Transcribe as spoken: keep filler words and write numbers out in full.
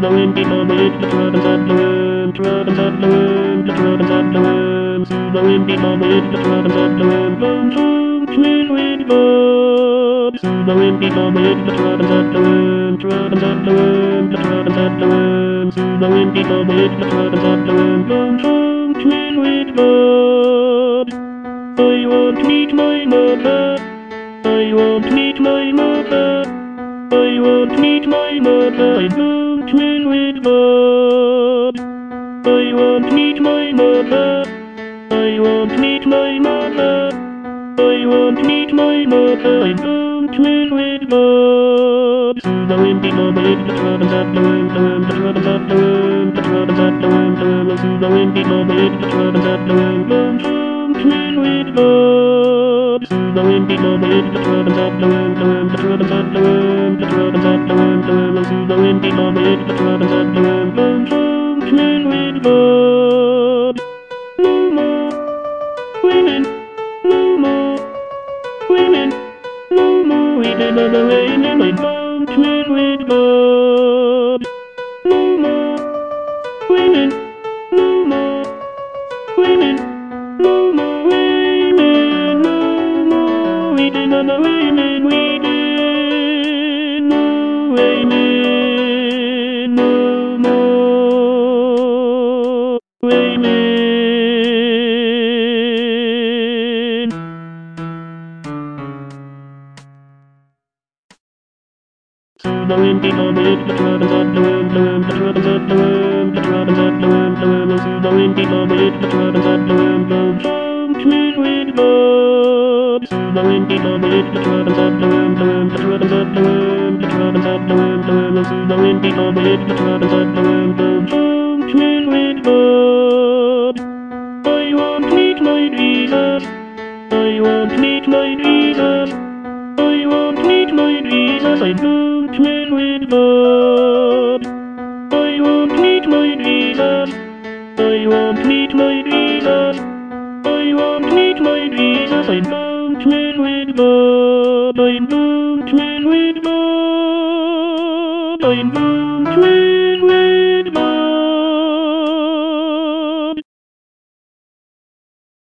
the wind become a hit, the turbans at the wind, turbans at the wind, the turbans at the wind. To the wind become a hit, the turbans at the wind, boom, boom, twin wind bob. To the wind become a hit, the turbans at the wind, turbans at the wind, the turbans at the wind. To the wind become a hit, the turbans at the wind, boom, boom, twin wind bob. I want to meet my mother. I want to meet my mother. I want to meet my mother. I boom twin with Bob. I want to meet my mother. I want to meet my mother. I want to meet my mother. I boom twin with Bob. To the wind become a hit, the turbans at the wind, the wind, the turbans at the wind, the turbans at the wind, the wind. To the wind become a hit, the turbans at the wind, boom boom twin with Bob. To the wind become a hit, the turbans at the wind, the wind, the turbans at the wind, the turbans at the wind, the wind. To the wind become a hit, the turbans at the wind, boom boom twin with Bob. No more women, no more women, no more women on the rain in my boom twin with Bob. No more women, no more women, no more women, no more women on the women, women, no women, no more women. To the wind become a hit, the turbans at the wind, the wind, the turbans at the wind, the turbans at the wind, the wind. To the wind become a hit, the turbans at the wind, boom, boom, twin wind Bob. To the wind become a hit, the turbans at the wind, the wind, the turbans at the wind, the turbans at the wind, the wind. To the wind become a hit, the turbans at the wind, boom, boom, twin wind Bob. I want to meet my Jesus. I want to meet my Jesus. I want to meet my Jesus. I boom twin with Bob. I want to meet my Jesus. I want to meet my Jesus. I want to meet my Jesus. I boom twin with Bob. I boom twin with Bob. I boom twin.